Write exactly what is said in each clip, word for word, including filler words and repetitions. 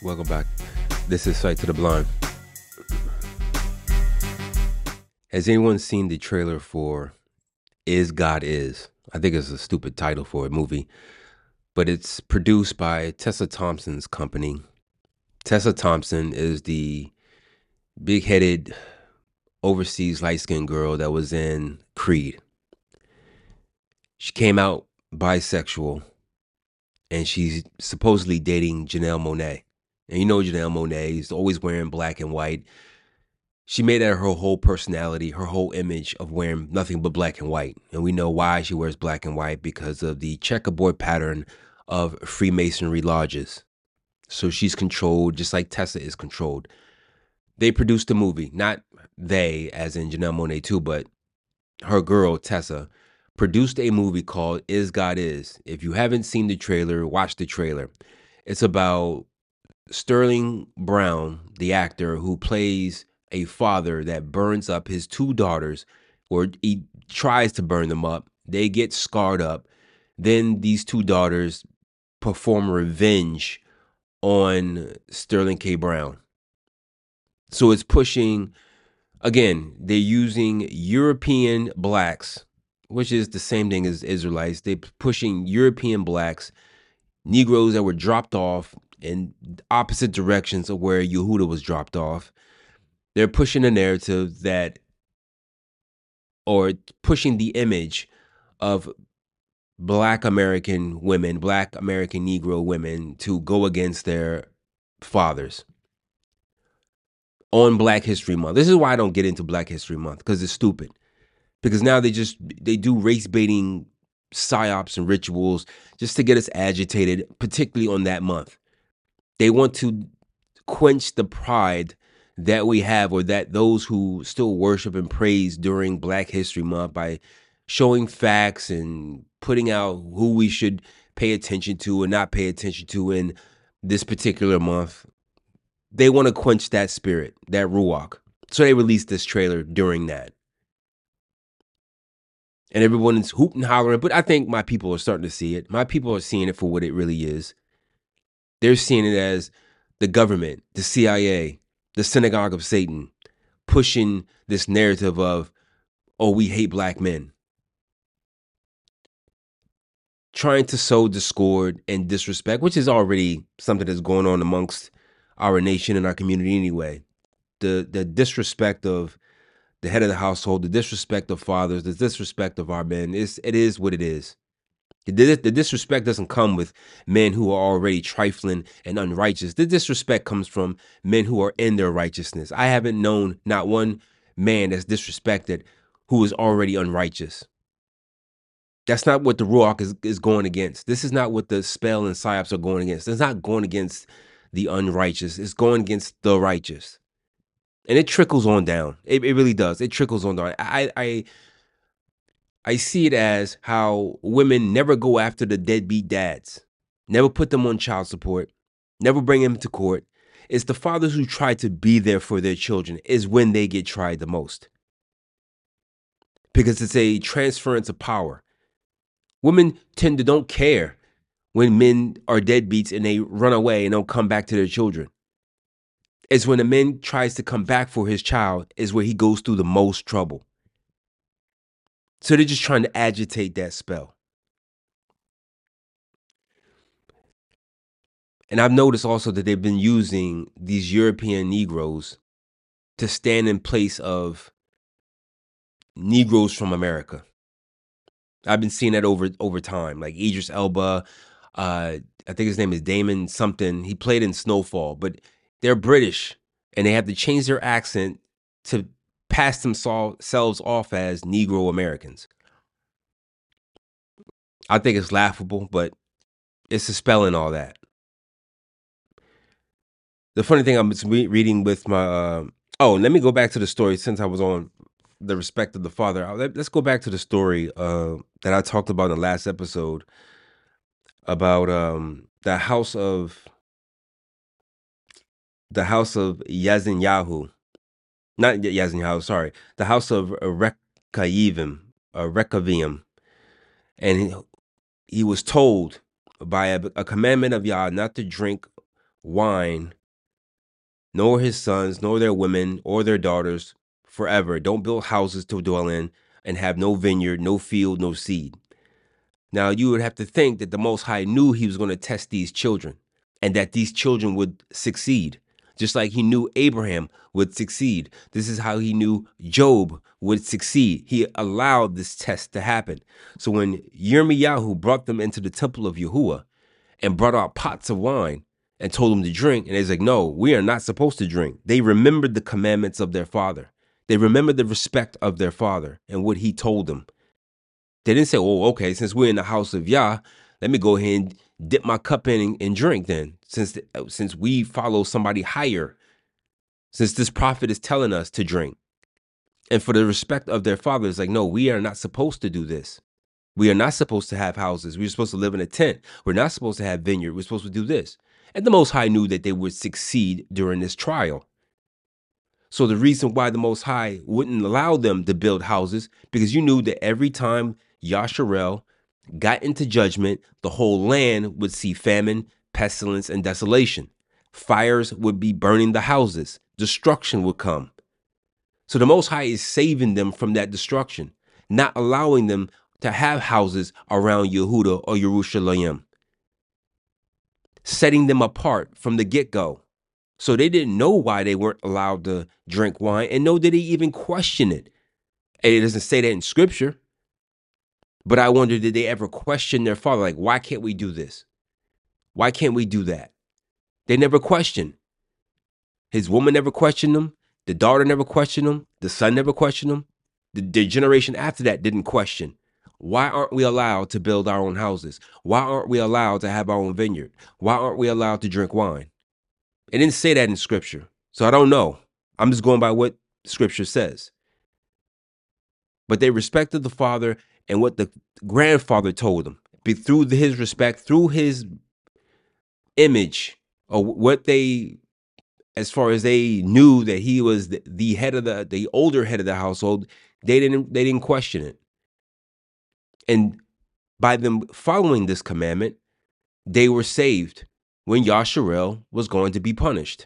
Welcome back. This is Sight to the Blind. Has anyone seen the trailer for Is God Is? I think it's a stupid title for a movie, but it's produced by Tessa Thompson's company. Tessa Thompson is the big-headed, overseas light-skinned girl that was in Creed. She came out bisexual, and she's supposedly dating Janelle Monáe. And you know Janelle Monáe is always wearing black and white. She made that her whole personality, her whole image of wearing nothing but black and white. And we know why she wears black and white, because of the checkerboard pattern of Freemasonry lodges. So she's controlled just like Tessa is controlled. They produced a movie, not they as in Janelle Monáe too, but her girl Tessa produced a movie called Is God Is. If you haven't seen the trailer, watch the trailer. It's about Sterling Brown, the actor who plays a father that burns up his two daughters, or he tries to burn them up. They get scarred up. Then these two daughters perform revenge on Sterling K. Brown. So it's pushing, again, they're using European blacks, which is the same thing as Israelites. They're pushing European blacks, Negroes that were dropped off in opposite directions of where Yehuda was dropped off. They're pushing a narrative that, or pushing the image of black American women, black American Negro women to go against their fathers on Black History Month. This is why I don't get into Black History Month, because it's stupid. Because now they just, they do race baiting psyops and rituals just to get us agitated, particularly on that month. They want to quench the pride that we have, or that those who still worship and praise during Black History Month, by showing facts and putting out who we should pay attention to and not pay attention to in this particular month. They want to quench that spirit, that ruach. So they released this trailer during that. And everyone is hooting and hollering, but I think my people are starting to see it. My people are seeing it for what it really is. They're seeing it as the government, the C I A, the synagogue of Satan, pushing this narrative of, oh, we hate black men. Trying to sow discord and disrespect, which is already something that's going on amongst our nation and our community anyway. The the disrespect of the head of the household, the disrespect of fathers, the disrespect of our men, is it is what it is. The, the disrespect doesn't come with men who are already trifling and unrighteous. The disrespect comes from men who are in their righteousness. I haven't known not one man that's disrespected who is already unrighteous. That's not what the Ruach is, is going against. This is not what the spell and psyops are going against. It's not going against the unrighteous. It's going against the righteous. And it trickles on down. It, it really does. It trickles on down. I, I I see it as how women never go after the deadbeat dads, never put them on child support, never bring them to court. It's the fathers who try to be there for their children is when they get tried the most. Because it's a transference of power. Women tend to don't care when men are deadbeats and they run away and don't come back to their children. It's when a man tries to come back for his child is where he goes through the most trouble. So they're just trying to agitate that spell. And I've noticed also that they've been using these European Negroes to stand in place of Negroes from America. I've been seeing that over over time, like Idris Elba. Uh, I think his name is Damon something. He played in Snowfall, but they're British and they have to change their accent to pass themselves off as Negro Americans. I think it's laughable, but it's a spell and all that. The funny thing, I'm re- reading with my, uh, oh, let me go back to the story since I was on the respect of the father. Let, let's go back to the story uh, that I talked about in the last episode about um, the house of, the house of Yazinyahu. Not Yazinyahu, sorry. The house of Rekavim, uh, Rekavim. And he, he was told by a, a commandment of Yah not to drink wine, nor his sons, nor their women, or their daughters forever. Don't build houses to dwell in, and have no vineyard, no field, no seed. Now, you would have to think that the Most High knew he was going to test these children and that these children would succeed, just like he knew Abraham would succeed. This is how he knew Job would succeed. He allowed this test to happen. So when Yirmiyahu brought them into the temple of Yahuwah and brought out pots of wine and told them to drink, and he's like, no, we are not supposed to drink. They remembered the commandments of their father. They remembered the respect of their father and what he told them. They didn't say, oh, okay, since we're in the house of Yah, let me go ahead and dip my cup in and, and drink then, since, since we follow somebody higher, since this prophet is telling us to drink. And for the respect of their father, it's like, no, we are not supposed to do this. We are not supposed to have houses. We're supposed to live in a tent. We're not supposed to have vineyard. We're supposed to do this. And the Most High knew that they would succeed during this trial. So the reason why the Most High wouldn't allow them to build houses, because you knew that every time Yasharel got into judgment, the whole land would see famine, pestilence, and desolation. Fires would be burning the houses. Destruction would come. So the Most High is saving them from that destruction, not allowing them to have houses around Yehuda or Yerushalayim, setting them apart from the get-go. So they didn't know why they weren't allowed to drink wine, and nor did they even question it. And it doesn't say that in scripture. But I wonder, did they ever question their father? Like, why can't we do this? Why can't we do that? They never questioned. His woman never questioned him. The daughter never questioned him. The son never questioned him. The, the generation after that didn't question. Why aren't we allowed to build our own houses? Why aren't we allowed to have our own vineyard? Why aren't we allowed to drink wine? It didn't say that in scripture. So I don't know. I'm just going by what scripture says. But they respected the father and what the grandfather told them. Through his respect, through his image, or what they, as far as they knew that he was the, the head of the, the older head of the household, they didn't, they didn't question it. And by them following this commandment, they were saved when Yasharel was going to be punished.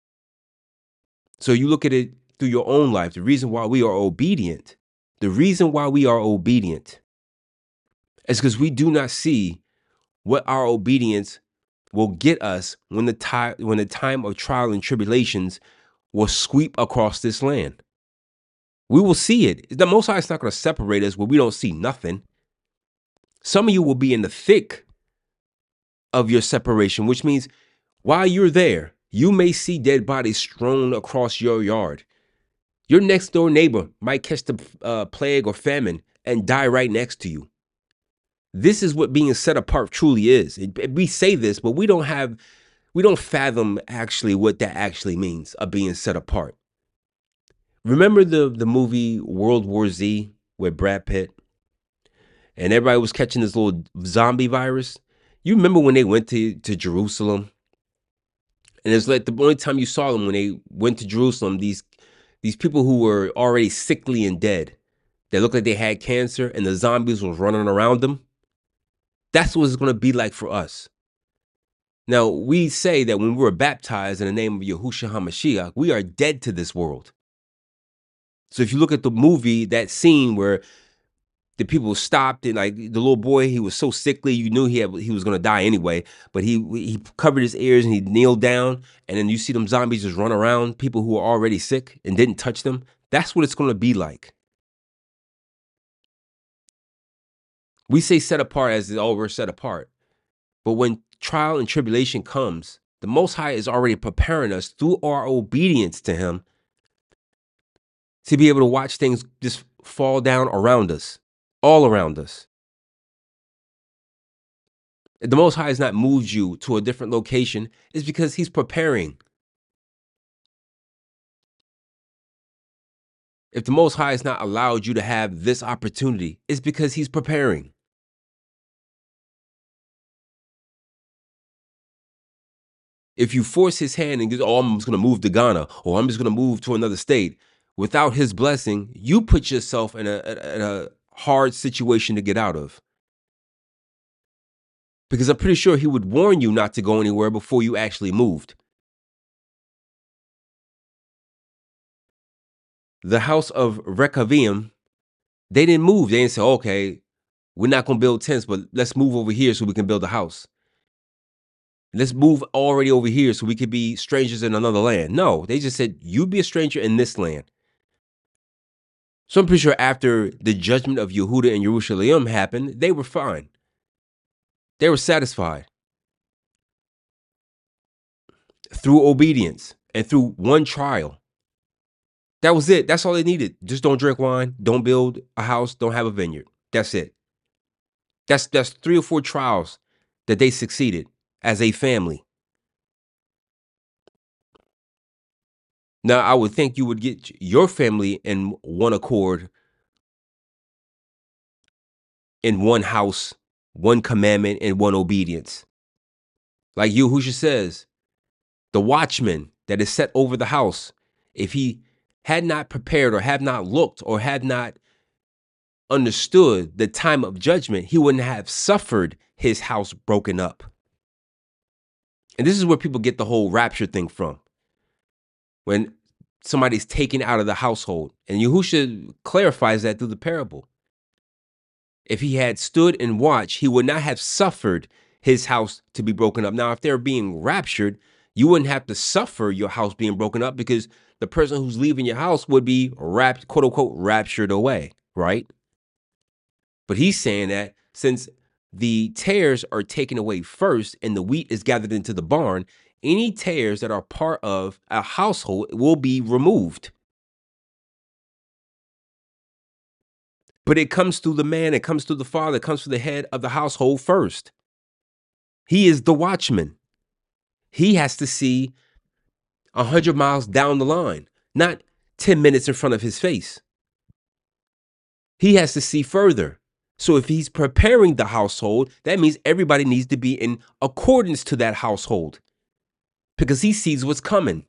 So you look at it through your own life. The reason why we are obedient, the reason why we are obedient is because we do not see what our obedience will get us when the time when the time of trial and tribulations will sweep across this land. We will see it. The Most High is not going to separate us where we don't see nothing. Some of you will be in the thick of your separation, which means while you're there, you may see dead bodies strewn across your yard. Your next door neighbor might catch the uh, plague or famine and die right next to you. This is what being set apart truly is. It, it, we say this, but we don't have, we don't fathom actually what that actually means of being set apart. Remember the, the movie World War Z with Brad Pitt? And everybody was catching this little zombie virus. You remember when they went to, to Jerusalem? And it's like the only time you saw them when they went to Jerusalem, these, these people who were already sickly and dead, they looked like they had cancer and the zombies was running around them. That's what it's going to be like for us. Now, we say that when we were baptized in the name of Yahushua HaMashiach, we are dead to this world. So if you look at the movie, that scene where the people stopped and like the little boy, he was so sickly, you knew he had, he was going to die anyway, but he he covered his ears and he kneeled down, and then you see them zombies just run around people who are already sick and didn't touch them. That's what it's going to be like. We say set apart as oh, we're set apart. But when trial and tribulation comes, the Most High is already preparing us through our obedience to him to be able to watch things just fall down around us, all around us. The Most High has not moved you to a different location. It's because he's preparing. If the Most High has not allowed you to have this opportunity, it's because he's preparing. If you force his hand and go, oh, I'm just going to move to Ghana, or I'm just going to move to another state, without his blessing, you put yourself in a, in a hard situation to get out of. Because I'm pretty sure he would warn you not to go anywhere before you actually moved. The house of Rechaim, they didn't move. They didn't say, okay, we're not going to build tents, but let's move over here so we can build a house. Let's move already over here so we could be strangers in another land. No, they just said, you be a stranger in this land. So I'm pretty sure after the judgment of Yehuda and Yerushalayim happened, they were fine. They were satisfied. Through obedience and through one trial. That was it. That's all they needed. Just don't drink wine, don't build a house, don't have a vineyard. That's it. That's that's three or four trials that they succeeded as a family. Now, I would think you would get your family in one accord, in one house, one commandment, and one obedience. Like Yahusha says, the watchman that is set over the house, if he had not prepared or have not looked or had not understood the time of judgment, he wouldn't have suffered his house broken up. And this is where people get the whole rapture thing from. When somebody's taken out of the household. And Yahusha clarifies that through the parable. If he had stood and watched, he would not have suffered his house to be broken up. Now, if they're being raptured, you wouldn't have to suffer your house being broken up because the person who's leaving your house would be wrapped, quote unquote, raptured away, right? But he's saying that since the tares are taken away first and the wheat is gathered into the barn, any tares that are part of a household will be removed. But it comes through the man, it comes through the father, it comes through the head of the household first. He is the watchman. He has to see one hundred miles down the line, not ten minutes in front of his face. He has to see further. So if he's preparing the household, that means everybody needs to be in accordance to that household because he sees what's coming.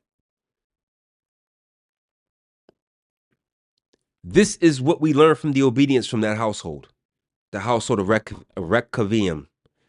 This is what we learn from the obedience from that household, the household of Rechaim.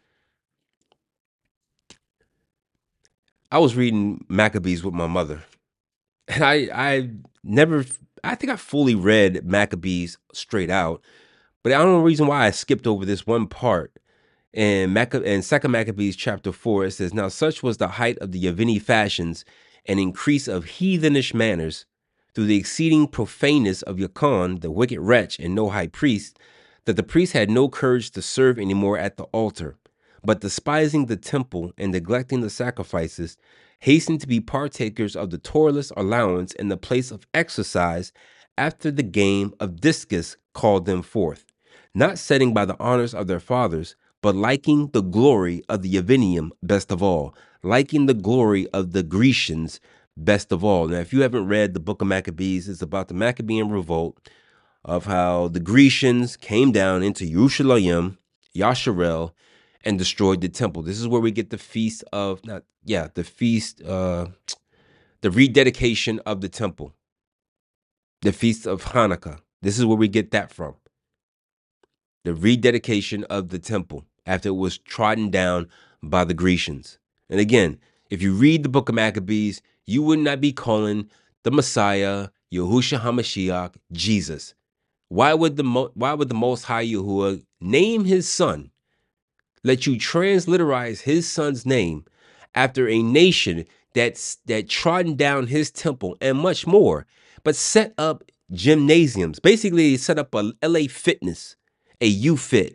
I was reading Maccabees with my mother, and I, I never, I think I fully read Maccabees straight out, but I don't know the reason why I skipped over this one part. In, Macca- in Second Maccabees chapter four, it says, now such was the height of the Yavini fashions and increase of heathenish manners through the exceeding profaneness of Yakan, the wicked wretch and no high priest, that the priest had no courage to serve any more at the altar, but despising the temple and neglecting the sacrifices, hastened to be partakers of the Torahless allowance in the place of exercise after the game of discus called them forth, not setting by the honors of their fathers, but liking the glory of the Yavinium best of all, liking the glory of the Grecians best of all. Now, if you haven't read the book of Maccabees, it's about the Maccabean revolt of how the Grecians came down into Yerushalayim, Yasharel, and destroyed the temple. This is where we get the feast of, not yeah, the feast, uh, the rededication of the temple, the feast of Hanukkah. This is where we get that from. The rededication of the temple after it was trodden down by the Grecians. And again, if you read the book of Maccabees, you would not be calling the Messiah, Yahushua HaMashiach, Jesus. Why would the Mo- why would the Most High Yahuwah name his son, let you transliteraze his son's name after a nation that's that trodden down his temple and much more, but set up gymnasiums? Basically, set up a L A Fitness, a U-Fit.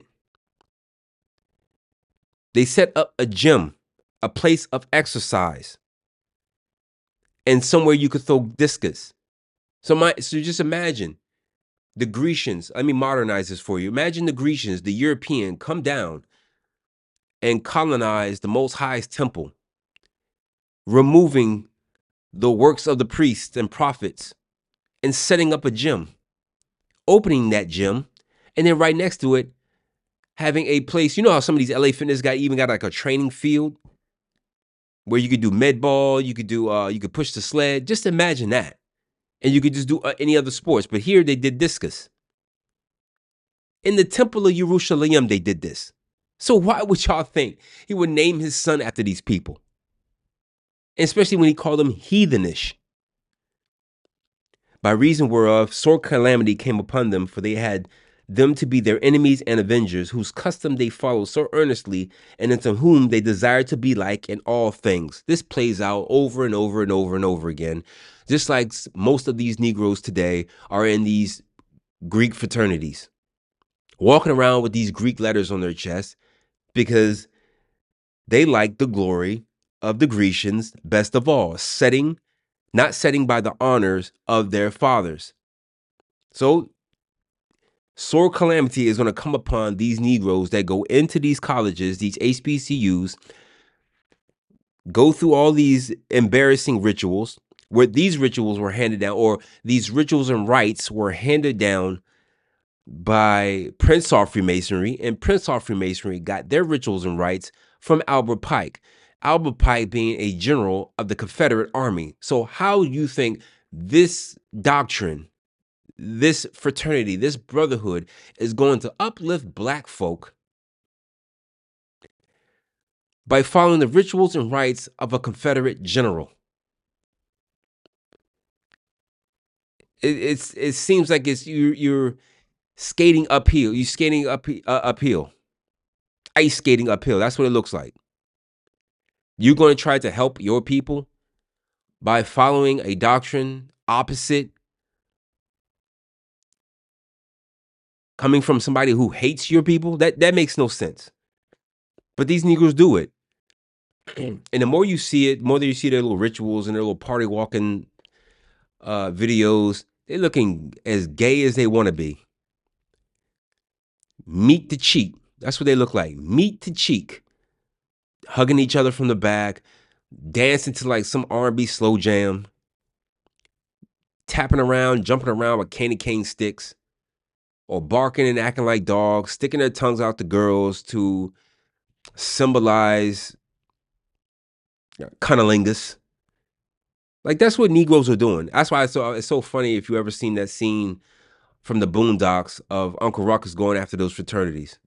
They set up a gym, a place of exercise, and somewhere you could throw discus. So, my, so just imagine the Grecians. Let me modernize this for you. Imagine the Grecians, the European, come down and colonize the Most High's temple, removing the works of the priests and prophets and setting up a gym, opening that gym, and then right next to it, having a place. You know how some of these L A Fitness guys even got like a training field where you could do med ball, you could do, uh, you could push the sled. Just imagine that. And you could just do uh, any other sports. But here they did discus. In the temple of Yerushalayim, they did this. So why would y'all think he would name his son after these people? Especially when he called them heathenish. By reason whereof sore calamity came upon them, for they had them to be their enemies and avengers, whose custom they follow so earnestly, and unto whom they desire to be like in all things. This plays out over and over and over and over again. Just like most of these Negroes today are in these Greek fraternities, walking around with these Greek letters on their chest because they like the glory of the Grecians best of all, setting, not setting by the honors of their fathers. So sore calamity is going to come upon these Negroes that go into these colleges, these H B C Us, go through all these embarrassing rituals, where these rituals were handed down, or these rituals and rites were handed down by Prince-Hall Freemasonry, and Prince-Hall Freemasonry got their rituals and rites from Albert Pike. Albert Pike being a general of the Confederate Army. So how do you think this doctrine, this fraternity, this brotherhood is going to uplift black folk by following the rituals and rites of a Confederate general? It, it's it seems like it's you you're skating uphill. You're skating up uh, uphill, ice skating uphill. That's what it looks like. You're going to try to help your people by following a doctrine opposite, coming from somebody who hates your people. That that makes no sense. But these Negroes do it. And the more you see it, the more that you see their little rituals and their little party walking uh, videos, they're looking as gay as they want to be. Meat to cheek. That's what they look like. Meat to cheek. Hugging each other from the back, dancing to like some R and B slow jam, tapping around, jumping around with candy cane sticks, or barking and acting like dogs, sticking their tongues out to girls to symbolize cunnilingus. Like, that's what Negroes are doing. That's why it's so, it's so funny if you ever seen that scene from the Boondocks of Uncle Ruckus going after those fraternities.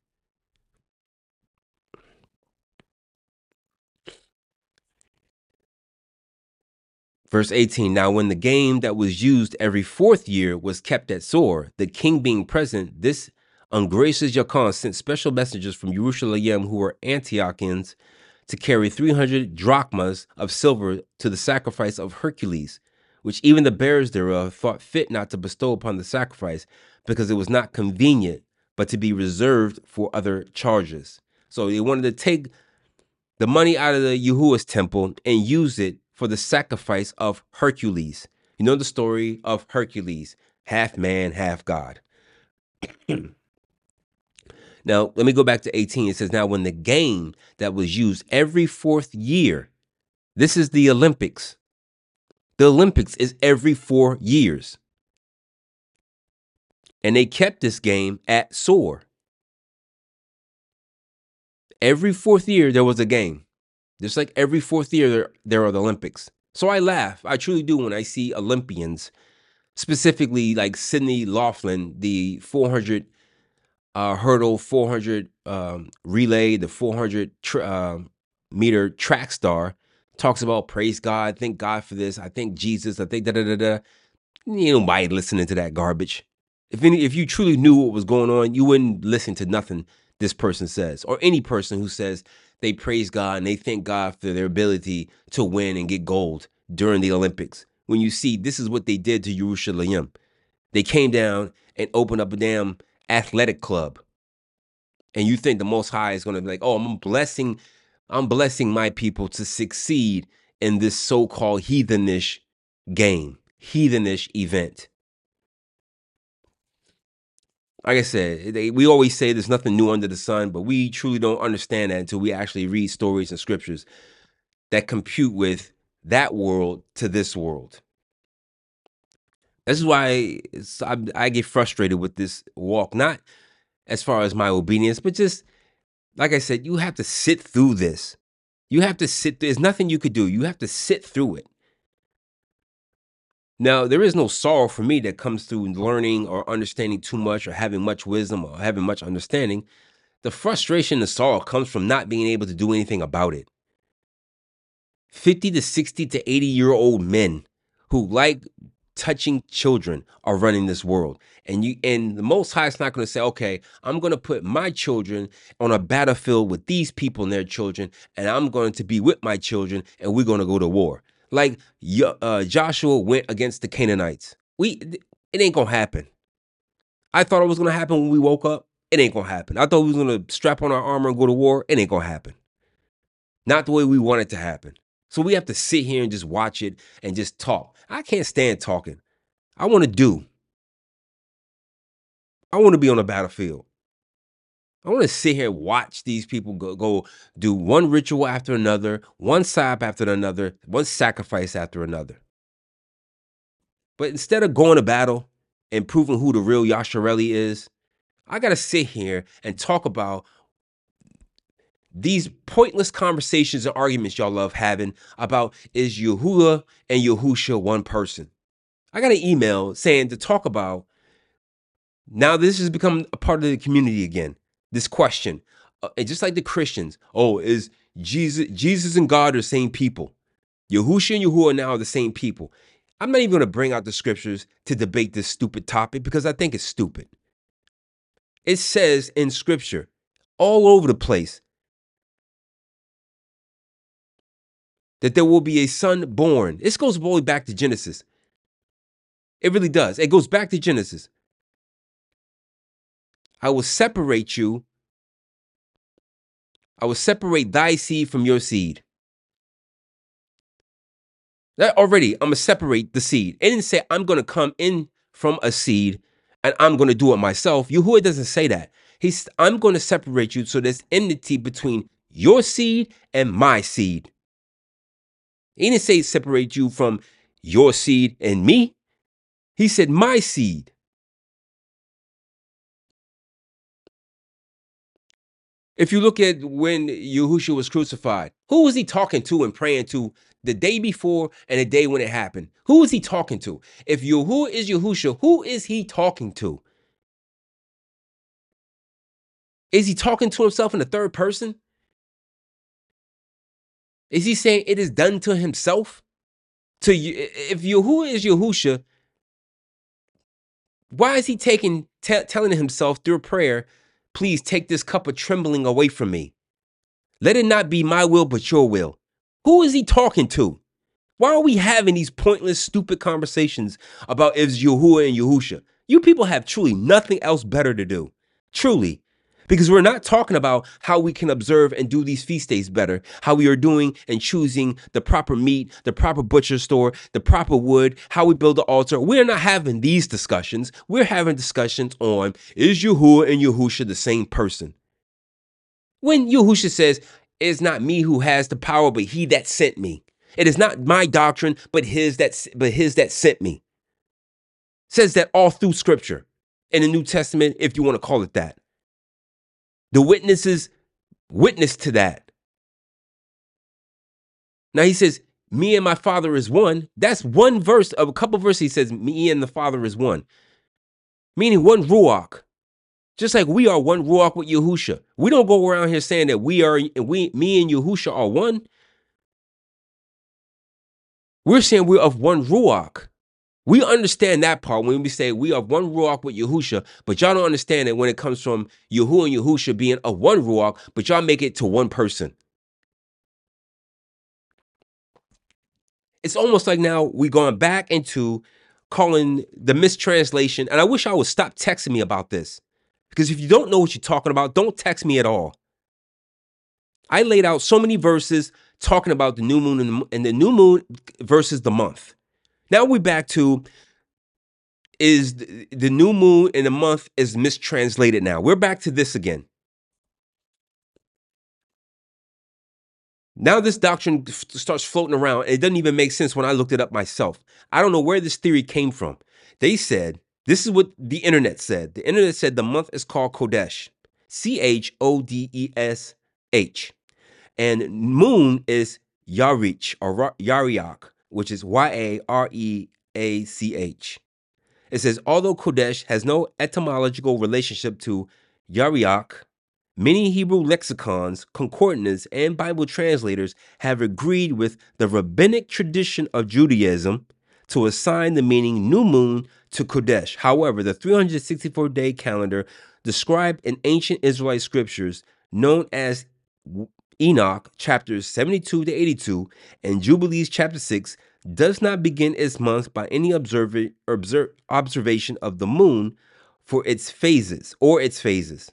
Verse eighteen, now when the game that was used every fourth year was kept at Sor, the king being present, this ungracious Jachin sent special messengers from Jerusalem, who were Antiochians, to carry three hundred drachmas of silver to the sacrifice of Hercules, which even the bearers thereof thought fit not to bestow upon the sacrifice, because it was not convenient, but to be reserved for other charges. So they wanted to take the money out of the Yahuwah's temple and use it for the sacrifice of Hercules. You know the story of Hercules, half man, half God. Now, let me go back to eighteen. It says, now when the game that was used every fourth year, this is the Olympics. The Olympics is every four years. And they kept this game at Sor. Every fourth year, there was a game. Just like every fourth year, there, there are the Olympics. So I laugh. I truly do when I see Olympians, specifically like Sidney Laughlin, the four hundred uh, hurdle, four hundred um, relay, the four hundred tra- uh, meter track star, talks about praise God, thank God for this, I thank Jesus, I think da da da da. You know, nobody listening to that garbage. If any, if you truly knew what was going on, you wouldn't listen to nothing this person says, or any person who says they praise God and they thank God for their ability to win and get gold during the Olympics. When you see this is what they did to Jerusalem, they came down and opened up a damn athletic club, and you think the Most High is going to be like, oh, I'm blessing, I'm blessing my people to succeed in this so-called heathenish game, heathenish event. Like I said, they, we always say there's nothing new under the sun, but we truly don't understand that until we actually read stories and scriptures that compute with that world to this world. This is why it's, I, I get frustrated with this walk, not as far as my obedience, but just, like I said, you have to sit through this. You have to sit, there's nothing you could do. You have to sit through it. Now, there is no sorrow for me that comes through learning or understanding too much or having much wisdom or having much understanding. The frustration and sorrow comes from not being able to do anything about it. fifty to sixty to eighty year old men who like touching children are running this world. And you and the Most High is not going to say, okay, I'm going to put my children on a battlefield with these people and their children, and I'm going to be with my children, and we're going to go to war. Like uh, Joshua went against the Canaanites. We it ain't going to happen. I thought it was going to happen when we woke up. It ain't going to happen. I thought we was going to strap on our armor and go to war. It ain't going to happen. Not the way we want it to happen. So we have to sit here and just watch it and just talk. I can't stand talking. I want to do. I want to be on the battlefield. I want to sit here and watch these people go, go do one ritual after another, one sap after another, one sacrifice after another. But instead of going to battle and proving who the real Yashareli is, I got to sit here and talk about these pointless conversations and arguments y'all love having about is Yahuwah and Yahusha one person. I got an email saying to talk about, now this has become a part of the community again, this question. Uh, and just like the Christians, oh, is Jesus, Jesus and God are the same people? Yahusha and Yahuwah now are the same people. I'm not even going to bring out the scriptures to debate this stupid topic because I think it's stupid. It says in scripture all over the place that there will be a son born. This goes all the way back to Genesis. It really does. It goes back to Genesis. I will separate you. I will separate thy seed from your seed. That already, I'm going to separate the seed. It didn't say I'm going to come in from a seed and I'm going to do it myself. Yahuwah doesn't say that. He's, I'm going to separate you so there's enmity between your seed and my seed. He didn't say separate you from your seed and me. He said my seed. If you look at when Yahushua was crucified, who was he talking to and praying to the day before and the day when it happened? Who was he talking to? If Yahuwah is Yahushua, who is he talking to? Is he talking to himself in the third person? Is he saying it is done to himself? To if Yahuwah is Yahushua, why is he taking t- telling himself through prayer, please take this cup of trembling away from me? Let it not be my will, but your will. Who is he talking to? Why are we having these pointless, stupid conversations about if Yahuwah and Yahusha? You people have truly nothing else better to do. Truly. Because we're not talking about how we can observe and do these feast days better, how we are doing and choosing the proper meat, the proper butcher store, the proper wood, how we build the altar. We're not having these discussions. We're having discussions on, is Yahuwah and Yahusha the same person? When Yahusha says, it's not me who has the power, but he that sent me. It is not my doctrine, but his that but his that sent me. Says that all through scripture in the New Testament, if you want to call it that. The witnesses witness to that. Now he says, me and my Father is one. That's one verse of a couple verses. He says, me and the Father is one. Meaning one Ruach. Just like we are one Ruach with Yahusha. We don't go around here saying that we are, we, me and Yahusha are one. We're saying we're of one Ruach. We understand that part when we say we are one Ruach with Yahusha, but y'all don't understand it when it comes from Yahuwah and Yahusha being a one Ruach, but y'all make it to one person. It's almost like now we're going back into calling the mistranslation, and I wish I would stop texting me about this, because if you don't know what you're talking about, don't text me at all. I laid out so many verses talking about the new moon and the, and the new moon versus the month. Now we're back to is the, the new moon in the month is mistranslated now. We're back to this again. Now this doctrine f- starts floating around. It doesn't even make sense when I looked it up myself. I don't know where this theory came from. They said, this is what the internet said. The internet said the month is called Kodesh. C H O D E S H. And moon is Yarich or Yariach, which is Y A R E A C H. It says, although Kodesh has no etymological relationship to Yariach, Many Hebrew lexicons, concordants, and Bible translators have agreed with the rabbinic tradition of Judaism to assign the meaning new moon to Kodesh. However, the three hundred sixty-four day calendar described in ancient Israelite scriptures, known as Enoch chapters seventy-two to eighty-two and Jubilees chapter six, does not begin its month by any observa- observe, observation of the moon for its phases or its phases.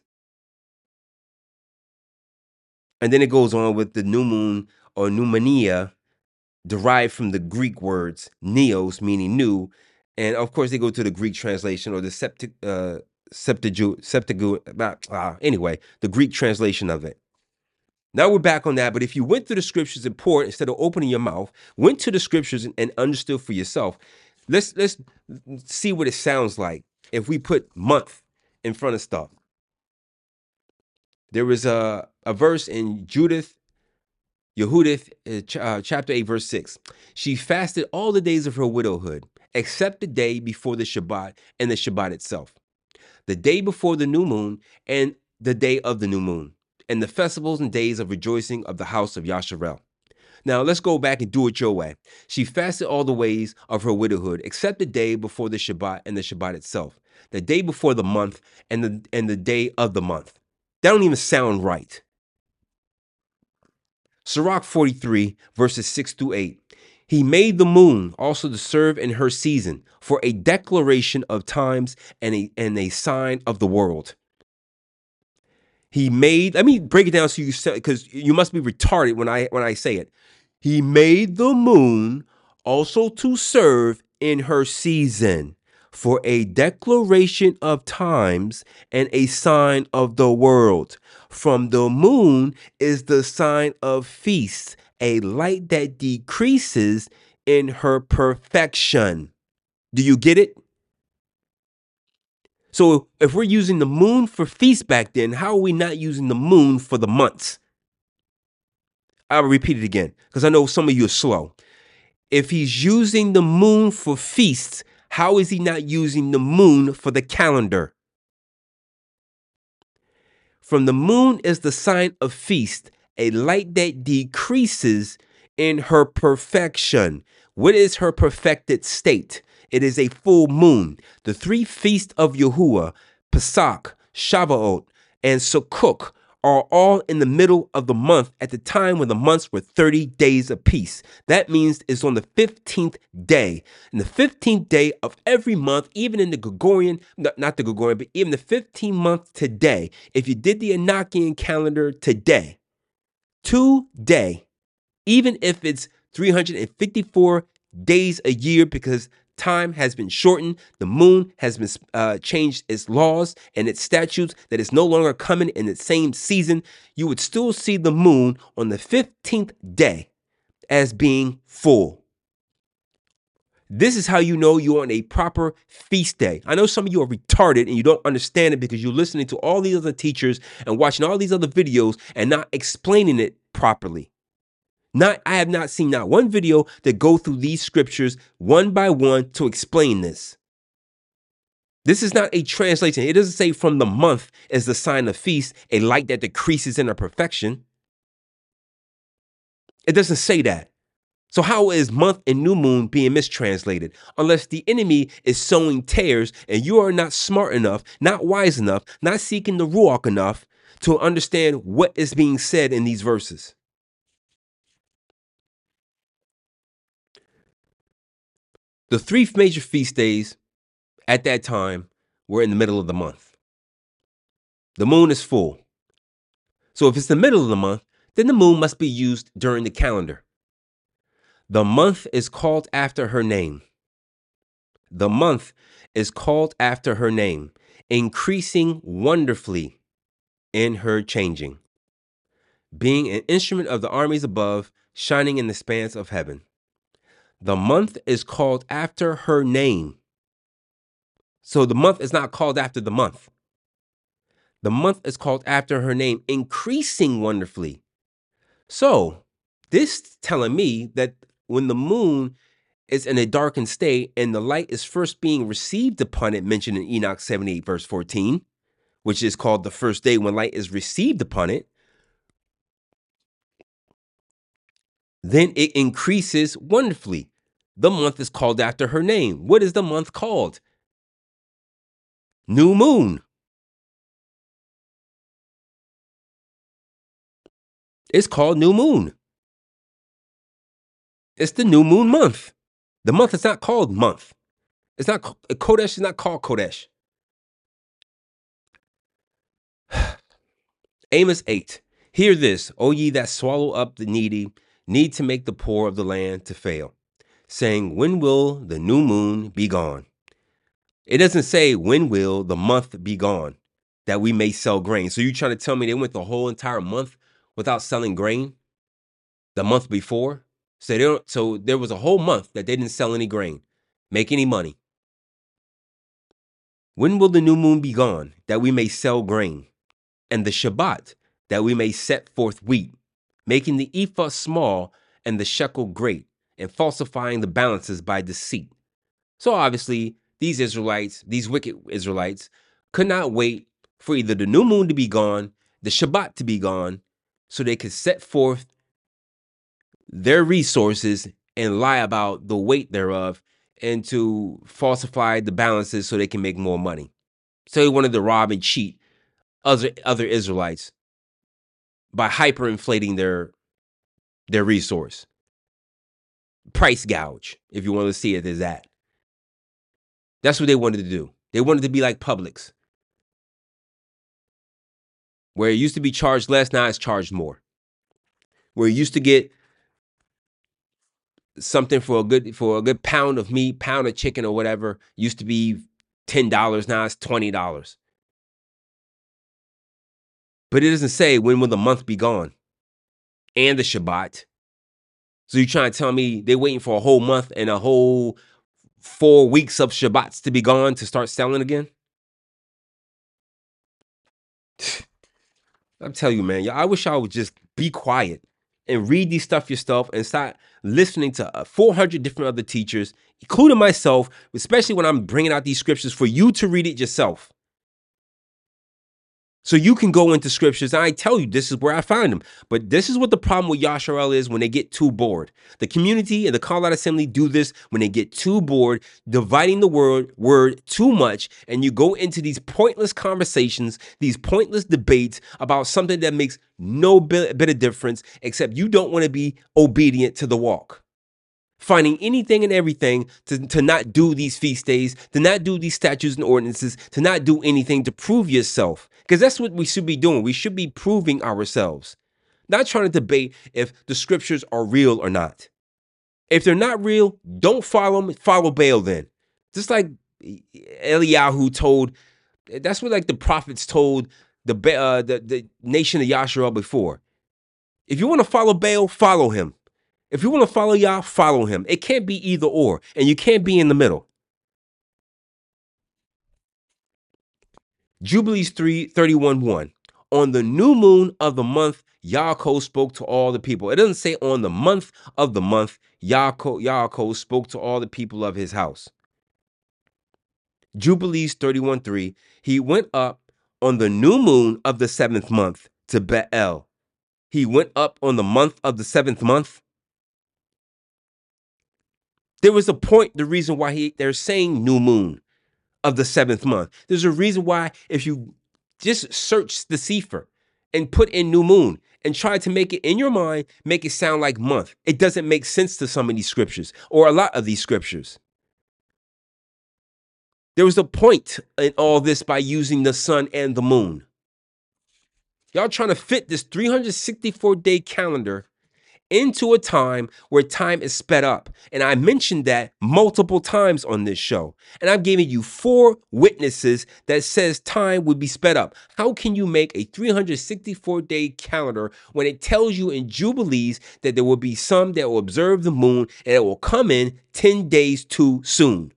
And then it goes on with the new moon or pneumonia, derived from the Greek words neos, meaning new. And of course, they go to the Greek translation or the septic, uh, septuagint, septuagint, uh, anyway, the Greek translation of it. Now we're back on that. But if you went through the scriptures and poured instead of opening your mouth, went to the scriptures and, and understood for yourself, let's let's see what it sounds like if we put month in front of stuff. There is a, a verse in Judith, Yehudith, uh, chapter eight, verse six. She fasted all the days of her widowhood, except the day before the Shabbat and the Shabbat itself, the day before the new moon and the day of the new moon, and the festivals and days of rejoicing of the house of Yasharel. Now let's go back and do it your way. She fasted all the ways of her widowhood, except the day before the Shabbat and the Shabbat itself, the day before the month and the and the day of the month. That don't even sound right. Sirach forty-three, verses six through eight. He made the moon also to serve in her season for a declaration of times and a, and a sign of the world. He made, let me break it down so you say, because you must be retarded when I when I say it. He made the moon also to serve in her season for a declaration of times and a sign of the world. From the moon is the sign of feasts, a light that decreases in her perfection. Do you get it? So if we're using the moon for feasts back then, how are we not using the moon for the months? I'll repeat it again because I know some of you are slow. If he's using the moon for feasts, how is he not using the moon for the calendar? From the moon is the sign of feast, a light that decreases in her perfection. What is her perfected state? It is a full moon. The three feasts of Yahuwah, Pesach, Shavuot, and Sukkot, are all in the middle of the month at the time when the months were thirty days apiece. That means it's on the fifteenth day. And the fifteenth day of every month, even in the Gregorian, not the Gregorian, but even the fifteenth month today, if you did the Enochian calendar today, today, even if it's three hundred fifty-four days a year because time has been shortened, the moon has been uh, changed its laws and its statutes, that it's no longer coming in the same season, you would still see the moon on the fifteenth day as being full. This is how you know you're on a proper feast day. I know some of you are retarded and you don't understand it because you're listening to all these other teachers and watching all these other videos and not explaining it properly. Not, I have not seen not one video that go through these scriptures one by one to explain this. This is not a translation. It doesn't say from the month is the sign of feast, a light that decreases in her perfection. It doesn't say that. So how is month and new moon being mistranslated? Unless the enemy is sowing tares and you are not smart enough, not wise enough, not seeking the Ruach enough to understand what is being said in these verses. The three major feast days at that time were in the middle of the month. The moon is full. So if it's the middle of the month, then the moon must be used during the calendar. The month is called after her name. The month is called after her name, increasing wonderfully in her changing, being an instrument of the armies above, shining in the expanse of heaven. The month is called after her name. So the month is not called after the month. The month is called after her name, increasing wonderfully. So this telling me that when the moon is in a darkened state and the light is first being received upon it, mentioned in Enoch seventy-eight, verse fourteen, which is called the first day when light is received upon it, then it increases wonderfully. The month is called after her name. What is the month called? New moon. It's called new moon. It's the new moon month. The month is not called month. It's not, Kodesh is not called Kodesh. Amos eight. Hear this, O ye that swallow up the needy, need to make the poor of the land to fail, saying, when will the new moon be gone? It doesn't say, when will the month be gone, that we may sell grain. So you trying to tell me they went the whole entire month without selling grain? The month before? So, they don't, so there was a whole month that they didn't sell any grain, make any money. When will the new moon be gone, that we may sell grain? And the Shabbat, that we may set forth wheat, making the ephah small and the shekel great, and falsifying the balances by deceit. So obviously, these Israelites, these wicked Israelites, could not wait for either the new moon to be gone, the Shabbat to be gone, so they could set forth their resources and lie about the weight thereof, and to falsify the balances so they can make more money. So they wanted to rob and cheat other other Israelites by hyperinflating their their resource. Price gouge, if you want to see it as that. That's what they wanted to do. They wanted to be like Publix, where it used to be charged less, now it's charged more. Where you used to get something for a good for a good pound of meat, pound of chicken or whatever, used to be ten dollars, now it's twenty dollars. But it doesn't say when will the month be gone and the Shabbat. So you're trying to tell me they're waiting for a whole month and a whole four weeks of Shabbats to be gone to start selling again? I'm telling you, man, I wish I would just be quiet and read these stuff yourself and start listening to four hundred different other teachers, including myself, especially when I'm bringing out these scriptures for you to read it yourself. So you can go into scriptures, and I tell you, this is where I find them. But this is what the problem with Yasharel is when they get too bored. The community and the Colorado Assembly do this when they get too bored, dividing the word, word too much, and you go into these pointless conversations, these pointless debates about something that makes no bit, bit of difference, except you don't want to be obedient to the walk. Finding anything and everything to, to not do these feast days, to not do these statutes and ordinances, to not do anything to prove yourself. Because that's what we should be doing. We should be proving ourselves. Not trying to debate if the scriptures are real or not. If they're not real, don't follow them. Follow Baal then. Just like Eliyahu told, that's what like the prophets told the, uh, the, the nation of Yasharel before. If you want to follow Baal, follow him. If you want to follow Yah, follow him. It can't be either or, and you can't be in the middle. Jubilees three thirty-one one. On the new moon of the month, Yaakov spoke to all the people. It doesn't say on the month of the month, Yaakov, Yaakov spoke to all the people of his house. Jubilees thirty-one three. He went up on the new moon of the seventh month to Bethel. He went up on the month of the seventh month. There was a point, the reason why he they're saying new moon of the seventh month. There's a reason why if you just search the Sefer and put in new moon and try to make it in your mind, make it sound like month. It doesn't make sense to some of these scriptures or a lot of these scriptures. There was a point in all this by using the sun and the moon. Y'all trying to fit this three hundred sixty-four day calendar into a time where time is sped up. And I mentioned that multiple times on this show. And I'm giving you four witnesses that says time would be sped up. How can you make a three hundred sixty-four day calendar when it tells you in Jubilees that there will be some that will observe the moon and it will come in ten days too soon?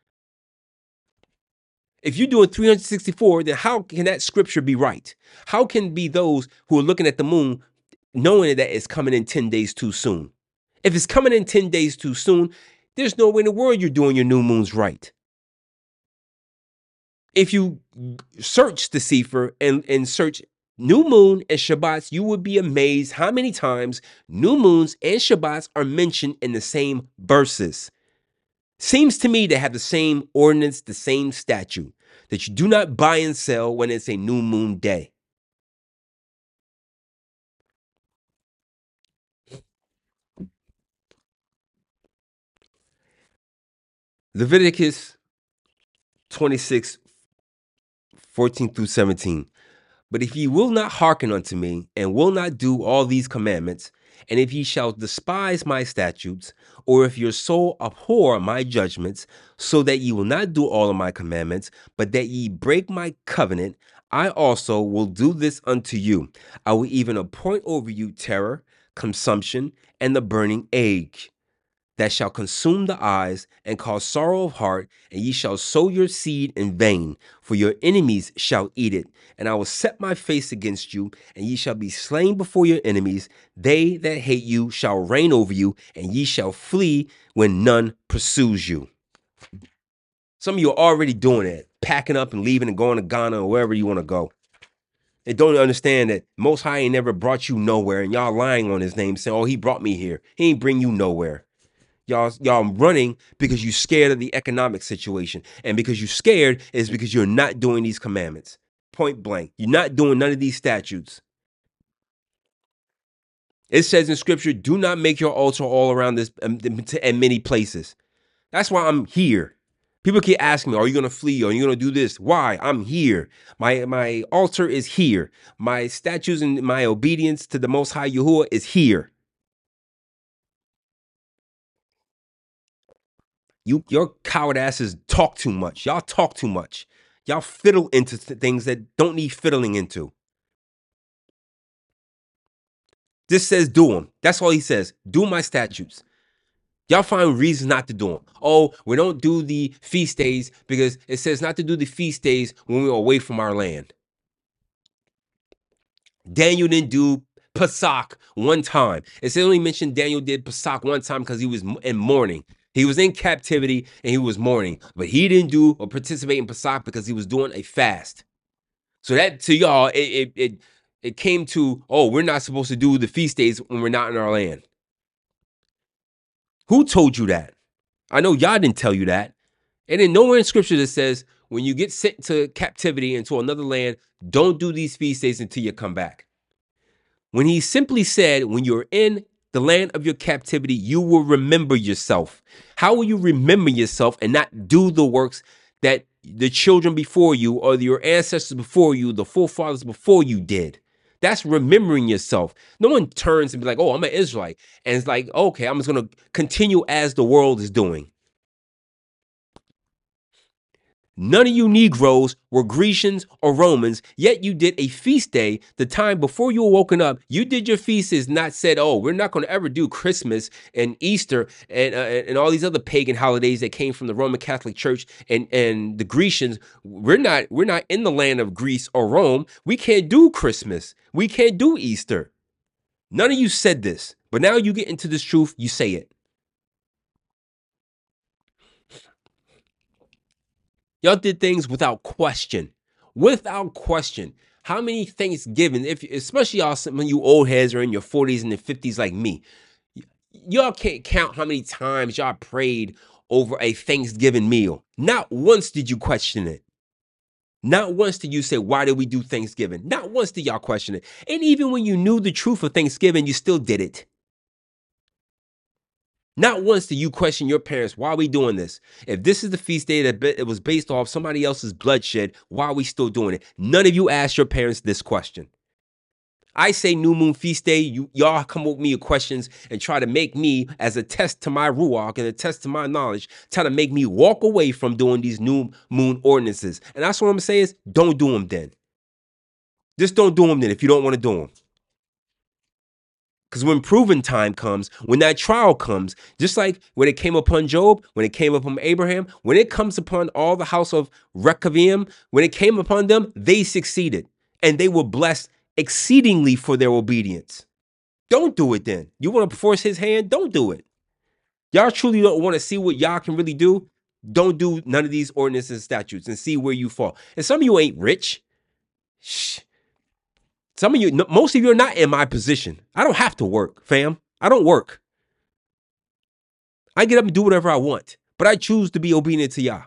If you're doing three hundred sixty-four, then how can that scripture be right? How can be those who are looking at the moon knowing that it's coming in ten days too soon? If it's coming in ten days too soon, there's no way in the world you're doing your new moons right. If you search the Sefer and, and search new moon and Shabbats, you would be amazed how many times new moons and Shabbats are mentioned in the same verses. Seems to me to have the same ordinance, the same statute, that you do not buy and sell when it's a new moon day. Leviticus twenty-six, fourteen through seventeen. But if ye will not hearken unto me, and will not do all these commandments, and if ye shall despise my statutes, or if your soul abhor my judgments, so that ye will not do all of my commandments, but that ye break my covenant, I also will do this unto you. I will even appoint over you terror, consumption, and the burning egg, that shall consume the eyes and cause sorrow of heart, and ye shall sow your seed in vain, for your enemies shall eat it. And I will set my face against you, and ye shall be slain before your enemies. They that hate you shall reign over you, and ye shall flee when none pursues you. Some of you are already doing it, packing up and leaving and going to Ghana or wherever you want to go. They don't understand that Most High ain't never brought you nowhere, and y'all lying on his name, saying, oh, he brought me here. He ain't bring you nowhere. Y'all, y'all running because you're scared of the economic situation. And because you're scared is because you're not doing these commandments. Point blank. You're not doing none of these statutes. It says in scripture, do not make your altar all around this um, in many places. That's why I'm here. People keep asking me, are you going to flee? Are you going to do this? Why? I'm here. My, my altar is here. My statues and my obedience to the Most High Yahuwah is here. You, your coward asses talk too much. Y'all talk too much. Y'all fiddle into th- things that don't need fiddling into. This says do them. That's all he says. Do my statutes. Y'all find reasons not to do them. Oh, we don't do the feast days because it says not to do the feast days when we're away from our land. Daniel didn't do Pesach one time. It's only mentioned Daniel did Pesach one time because he was in mourning. He was in captivity and he was mourning, but he didn't do or participate in Pesach because he was doing a fast. So that to y'all, it, it it it came to, oh, we're not supposed to do the feast days when we're not in our land. Who told you that? I know y'all didn't tell you that. And then nowhere in scripture that says when you get sent to captivity into another land, don't do these feast days until you come back. When he simply said, when you're in the land of your captivity, you will remember yourself. How will you remember yourself and not do the works that the children before you or your ancestors before you, the forefathers before you did? That's remembering yourself. No one turns and be like, oh, I'm an Israelite. And it's like, okay, I'm just going to continue as the world is doing. None of you Negroes were Grecians or Romans, yet you did a feast day the time before you were woken up. You did your feast is not said, oh, we're not going to ever do Christmas and Easter and uh, and all these other pagan holidays that came from the Roman Catholic Church and, and the Grecians. We're not, we're not in the land of Greece or Rome. We can't do Christmas. We can't do Easter. None of you said this, but now you get into this truth, you say it. Y'all did things without question. Without question. How many Thanksgiving, if especially y'all, some of you old heads are in your forties and the fifties like me, y'all can't count how many times y'all prayed over a Thanksgiving meal. Not once did you question it. Not once did you say, why did we do Thanksgiving? Not once did y'all question it. And even when you knew the truth of Thanksgiving, you still did it. Not once do you question your parents, why are we doing this? If this is the feast day that it was based off somebody else's bloodshed, why are we still doing it? None of you asked your parents this question. I say new moon feast day, you, y'all come with me with questions and try to make me, as a test to my ruach and a test to my knowledge, try to make me walk away from doing these new moon ordinances. And that's what I'm saying is, don't do them then. Just don't do them then if you don't want to do them. Because when proven time comes, when that trial comes, just like when it came upon Job, when it came upon Abraham, when it comes upon all the house of Rechaim, when it came upon them, they succeeded. And they were blessed exceedingly for their obedience. Don't do it then. You want to force his hand? Don't do it. Y'all truly don't want to see what y'all can really do? don't do none of these ordinances and statutes and see where you fall. And some of you ain't rich. Shh. Some of you, most of you are not in my position. I don't have to work, fam. I don't work. I get up and do whatever I want, but I choose to be obedient to Yah.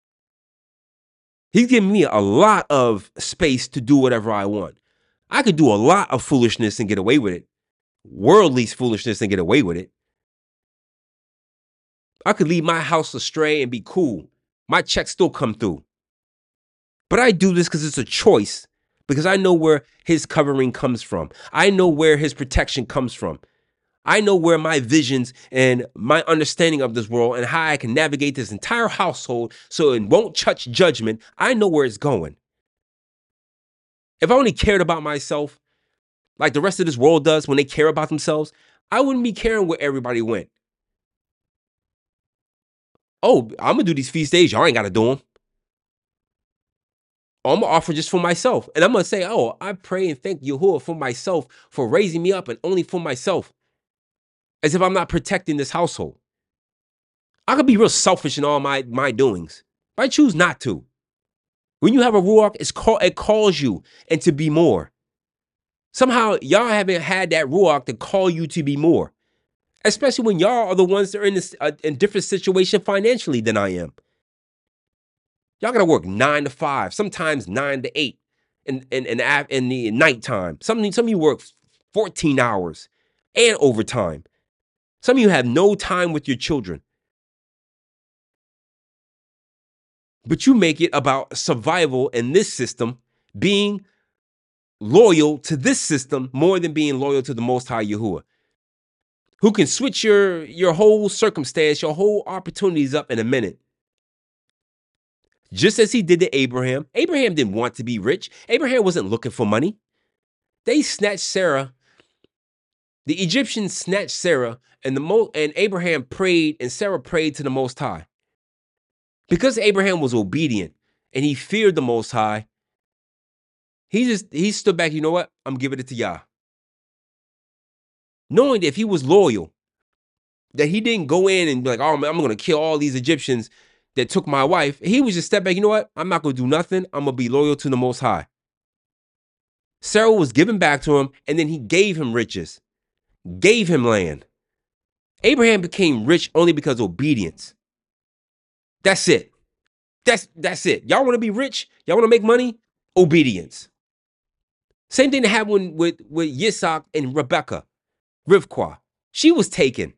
He's giving me a lot of space to do whatever I want. I could do a lot of foolishness and get away with it. Worldly foolishness and get away with it. I could leave my house astray and be cool. My checks still come through. But I do this because it's a choice, because I know where his covering comes from. I know where his protection comes from. I know where my visions and my understanding of this world and how I can navigate this entire household so it won't touch judgment. I know where it's going. If I only cared about myself like the rest of this world does when they care about themselves, I wouldn't be caring where everybody went. Oh, I'm going to do these feast days. Y'all ain't got to do them. I'm going to offer just for myself. And I'm going to say, oh, I pray and thank Yahuwah for myself, for raising me up and only for myself. As if I'm not protecting this household. I could be real selfish in all my, my doings, but I choose not to. When you have a ruach, it's call, it calls you and to be more. Somehow, y'all haven't had that ruach to call you to be more. Especially when y'all are the ones that are in this uh, in different situation financially than I am. Y'all gotta work nine to five, sometimes nine to eight in, in, in, in the nighttime. Some, some of you work fourteen hours and overtime. Some of you have no time with your children. But you make it about survival in this system, being loyal to this system more than being loyal to the Most High Yahuwah, who can switch your, your whole circumstance, your whole opportunities up in a minute. Just as he did to Abraham. Abraham didn't want to be rich. Abraham wasn't looking for money. They snatched Sarah. The Egyptians snatched Sarah, and the Mo- and Abraham prayed, and Sarah prayed to the Most High. Because Abraham was obedient and he feared the Most High, he just he stood back. You know what? I'm giving it to Yah. Knowing that if he was loyal, that he didn't go in and be like, oh, I'm going to kill all these Egyptians that took my wife. He was just step back. You know what? I'm not going to do nothing. I'm going to be loyal to the Most High. Sarah was given back to him, and then he gave him riches, gave him land. Abraham became rich only because of obedience. That's it. That's that's it. Y'all want to be rich? Y'all want to make money? Obedience. Same thing that happened with, with Yitzhak and Rebecca, Rivkah. She was taken.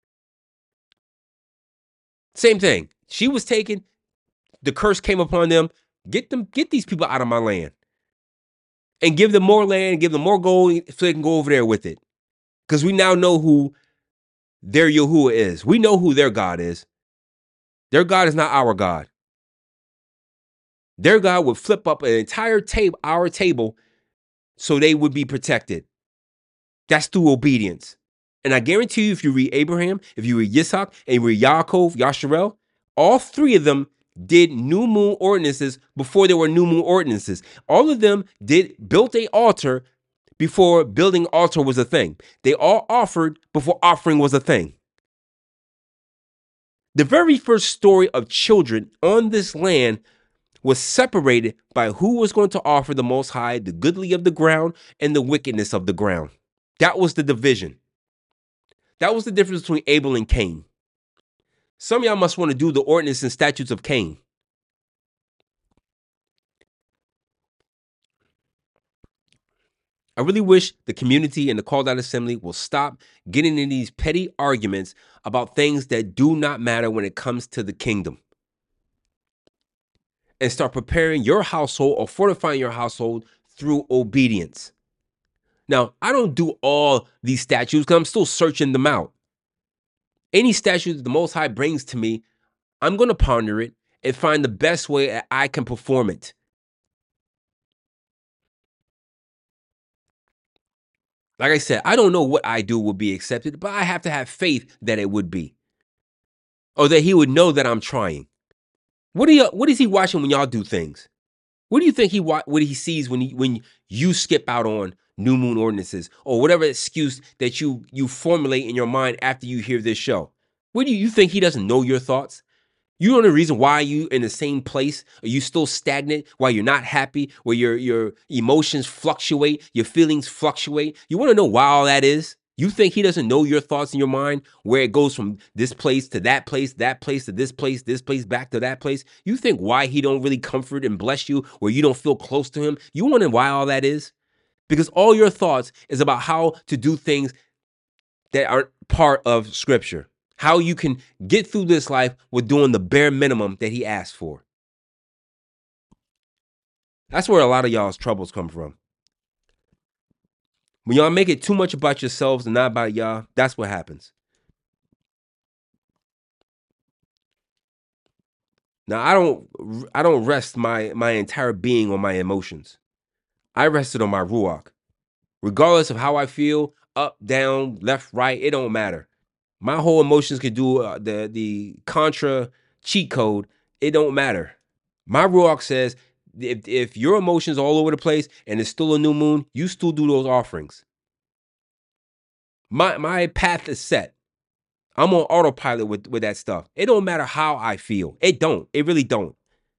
Same thing. She was taken. The curse came upon them. Get them, get these people out of my land. And give them more land, give them more gold so they can go over there with it. Because we now know who their Yahuwah is. We know who their God is. Their God is not our God. Their God would flip up an entire table, our table, so they would be protected. That's through obedience. And I guarantee you, if you read Abraham, if you read Yitzhak, and you read Yaakov, Yasharel, all three of them did new moon ordinances before there were new moon ordinances. All of them did built a altar before building altar was a thing. They all offered before offering was a thing. The very first story of children on this land was separated by who was going to offer the Most High, the goodly of the ground and the wickedness of the ground. That was the division. That was the difference between Abel and Cain. Some of y'all must want to do the ordinance and statutes of Cain. I really wish the community and the called out assembly will stop getting in these petty arguments about things that do not matter when it comes to the kingdom. And start preparing your household or fortifying your household through obedience. Now, I don't do all these statutes because I'm still searching them out. Any statute that the Most High brings to me, I'm going to ponder it and find the best way that I can perform it. Like I said, I don't know what I do will be accepted, but I have to have faith that it would be. Or that he would know that I'm trying. What do you, what is he watching when y'all do things? What do you think he what he sees when he, when you skip out on new moon ordinances or whatever excuse that you you formulate in your mind after you hear this show? What do you, you think he doesn't know your thoughts? You know the reason why you in the same place? Are you still stagnant? Why you're not happy? Where your your emotions fluctuate, your feelings fluctuate? You want to know why all that is? You think he doesn't know your thoughts in your mind, where it goes from this place to that place, that place to this place, this place back to that place? You think why he don't really comfort and bless you, where you don't feel close to him? You wonder why all that is? Because all your thoughts is about how to do things that aren't part of Scripture. How you can get through this life with doing the bare minimum that he asked for. That's where a lot of y'all's troubles come from. When y'all make it too much about yourselves and not about y'all, that's what happens. Now, I don't I don't rest my, my entire being on my emotions. I rested on my ruach. Regardless of how I feel, up, down, left, right, it don't matter. My whole emotions could do uh, the, the contra cheat code. It don't matter. My ruach says, if, if your emotions all over the place and it's still a new moon, you still do those offerings. My my path is set. I'm on autopilot with, with that stuff. It don't matter how I feel. It don't. It really don't.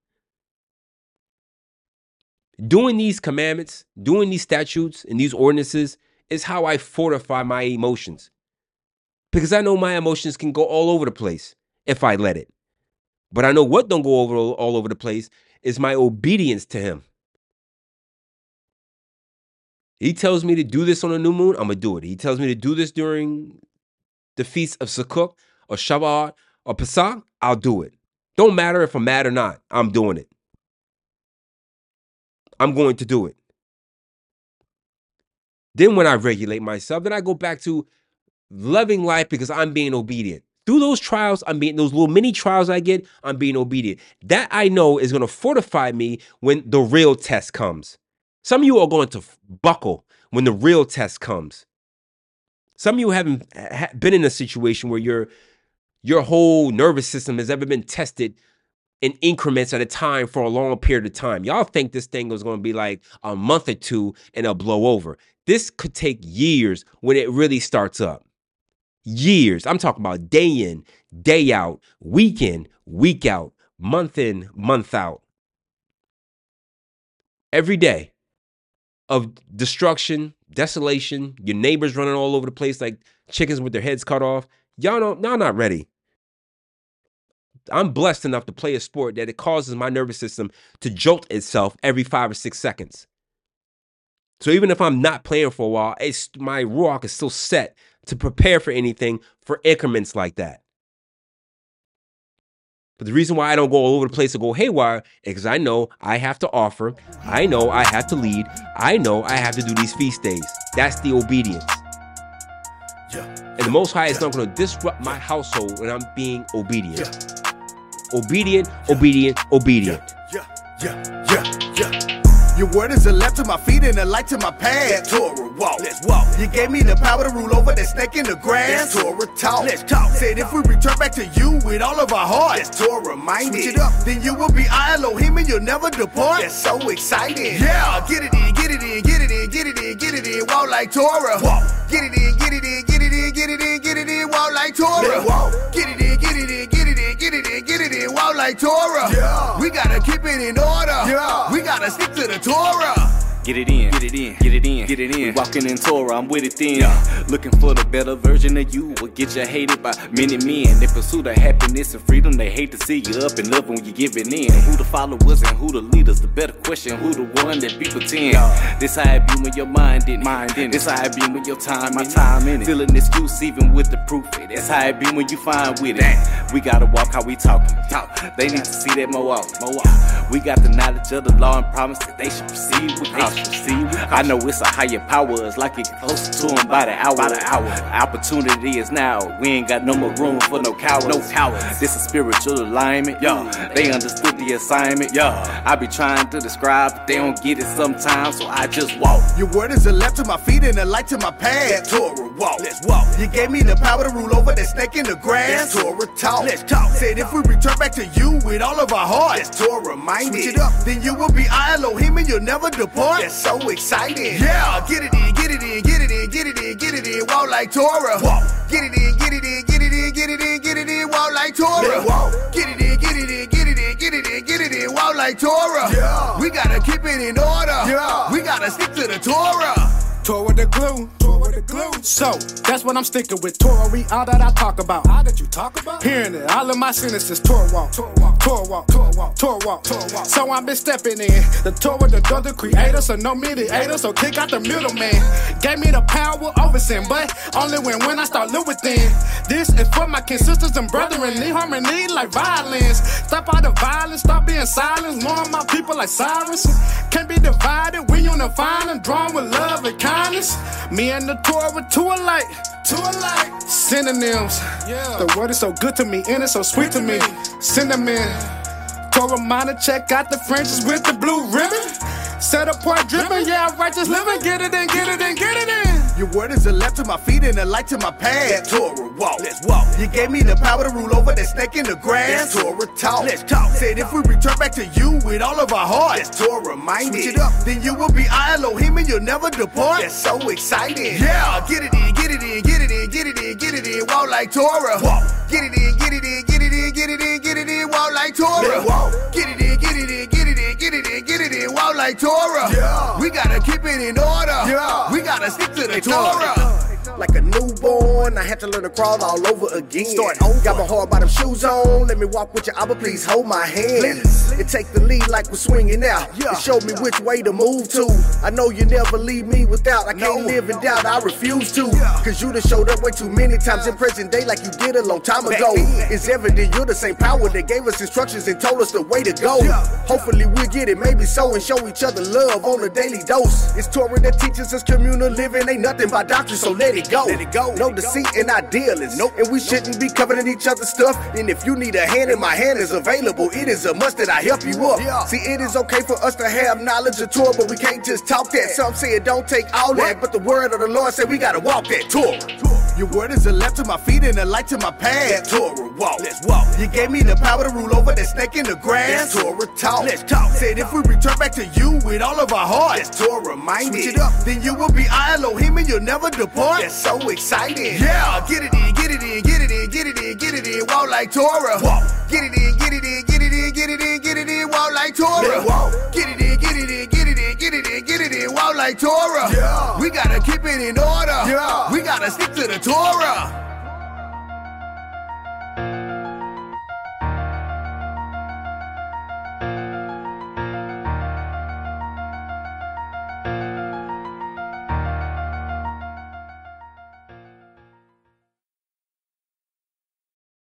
Doing these commandments, doing these statutes and these ordinances is how I fortify my emotions. Because I know my emotions can go all over the place if I let it. But I know what don't go over all over the place is my obedience to him. He tells me to do this on a new moon, I'm going to do it. He tells me to do this during the feast of Sukkot or Shabbat or Pesach, I'll do it. Don't matter if I'm mad or not, I'm doing it. I'm going to do it. Then when I regulate myself, then I go back to loving life because I'm being obedient. Through those trials, I'm being, those little mini trials I get, I'm being obedient. That I know is going to fortify me when the real test comes. Some of you are going to buckle when the real test comes. Some of you haven't been in a situation where your, your whole nervous system has ever been tested in increments at a time for a long period of time. Y'all think this thing was going to be like a month or two and it'll blow over. This could take years when it really starts up. Years. I'm talking about day in, day out, week in, week out, month in, month out. Every day of destruction, desolation, your neighbors running all over the place like chickens with their heads cut off. Y'all don't, y'all not ready. I'm blessed enough to play a sport that it causes my nervous system to jolt itself every five or six seconds. So even if I'm not playing for a while, it's, my ruach is still set to prepare for anything for increments like that. But the reason why I don't go all over the place or go haywire is because I know I have to offer. I know I have to lead. I know I have to do these feast days. That's the obedience. And the Most High is not going to disrupt my household when I'm being obedient. Obedient, obedient, obedient. Yeah, yeah, yeah, yeah. Your word is a lamp to my feet and a light to my path. Let's Torah walk. Let's walk. You gave me the power to rule over that snake in the grass. Let's Torah talk. Let's talk. Said if we return back to you with all of our heart, let's Torah minded. Switch it up, then you will be our Elohim and you'll never depart. That's so exciting. Yeah, get it in, get it in, get it in, get it in, get it in. Walk like Torah. Walk. Get it in, get it in, get it in, get it in, get it in. Walk like Torah. Walk. Get it in, get it in, get it in, get it in, get it in. Walk like Torah. Yeah. We gotta keep it in order. Yeah. We gotta stick to the Torah. Get it in, get it in, get it in, get it in. We walking in Torah, I'm with it then. Yeah. Looking for the better version of you will get you hated by many men. They pursue the happiness and freedom. They hate to see you up and up when you giving in. Who the followers and who the leaders? The better question, who the one that be pretend? Yeah. This how it be when your mind in it. Mind in it. This how it be when your time my time in it. Feeling excuse even with the proof. That's how it be when you find with it. Damn. We gotta walk how we talking. Talk. They need to see that more often. More often. We got the knowledge of the law and promise that they should proceed with caution. I know it's a higher power, it's like it get closer to them by the hour. By the hour. Opportunity is now. We ain't got no more room for no cowards. No cowards. This is spiritual alignment. Yo, they understood the assignment. Yo, I be trying to describe, but they don't get it sometimes, so I just walk. Your word is a lamp to my feet and a light to my path. Let's Torah walk. Let's walk. You gave me the power to rule over that snake in the grass. Let's Torah talk. Let's talk. Said if we return back to you with all of our heart, let's Torah minded. Switch it up, then you will be our Elohim and you'll never depart. That's so exciting. Yeah, get it in, get it in, get it in, get it in, get it in. Walk like Torah. Walk. Get it in, get it in, get it in, get it in, get it in. Walk like Torah. Walk. Get it in, get it in. in, get it in, walk like Torah. Yeah. We gotta keep it in order. Yeah. We gotta stick to the Torah. Torah the glue, Torah the glue. So that's what I'm sticking with. Torah, we all that I talk about. All that you talk about? Hearing it, all of my sentences. Torah walk, Torah walk, Torah walk, Torah walk, Torah walk, Torah walk. So I've been stepping in. The Torah, the door, the creator, so no mediator. So kick out the middleman. Gave me the power over sin, but only when when I start living within. This is for my kin sisters and brethren. Need harmony like violence. Stop all the violence, stop being silent. More of my people like Cyrus. Can't be divided, we unifying and drawn with love and kindness. Me and the Torah, two alike, two alike. Synonyms. Yeah. The word is so good to me, and it's so sweet to me. Cinnamon. Torah minor, check out the Frenches with the blue ribbon. Set apart dripping, yeah, righteous living. Get it in, get it in, get it in. Your word is a lamp to my feet and a light to my path. Torah walk, let's walk. You gave me the power to rule over that snake in the grass. Torah talk, let's talk. Said if we return back to you with all of our heart, that's Torah minded. Switch it up, then you will be our Elohim and you'll never depart. That's so exciting. Yeah, get it in, get it in, get it in, get it in, get it in. Walk like Torah. Walk. Get it in, get it in, get it in, get it in, get it in. Walk like Torah. Walk. Get it in, get it in, get it in, get it in, get it in. Walk like Torah. Yeah. We gotta keep it in order. Yeah. We gotta stick to the Torah. Like a newborn, I had to learn to crawl all over again. Start over. Got my hard bottom shoes on. Let me walk with you, Abba, please hold my hand. It take the lead like we're swinging out. Yeah. It showed me which way to move to. I know you never leave me without. I can't no. live in doubt, I refuse to. Yeah. Cause you done showed up way too many times in present day like you did a long time ago. It's evident you're the same power that gave us instructions and told us the way to go. Yeah. Hopefully we'll get it, maybe so, and show each other love on a daily dose. It's Torah that teaches us communal living. Ain't nothing but doctrine, so let it go. Let it go. No deceit and idealists. Nope. And we shouldn't be covering each other's stuff. And if you need a hand, and my hand is available, it is a must that I help you up. Yeah. See, it is okay for us to have knowledge of Torah, but we can't just talk that. Some say it don't take all that, but the word of the Lord said we gotta walk that Torah. Your word is a lamp to my feet and a light to my path. Torah walk, let's walk. You gave me the power to rule over that snake in the grass. That's Torah talk, let's talk. Said if we return back to you with all of our heart, that's Torah minded. Switch it up, then you will be our Elohim and you'll never depart. That's so exciting. Yeah, get it in, get it in, get it in, get it in, get it in. Walk like Torah. Walk. Get it in, get it in, get it in, get it in, get it in. Walk like Torah. Walk. Get it in, get it in, get it in, get it in, get it in. Walk like Torah. Yeah. We gotta keep it in order. Yeah. We gotta stick to the Torah.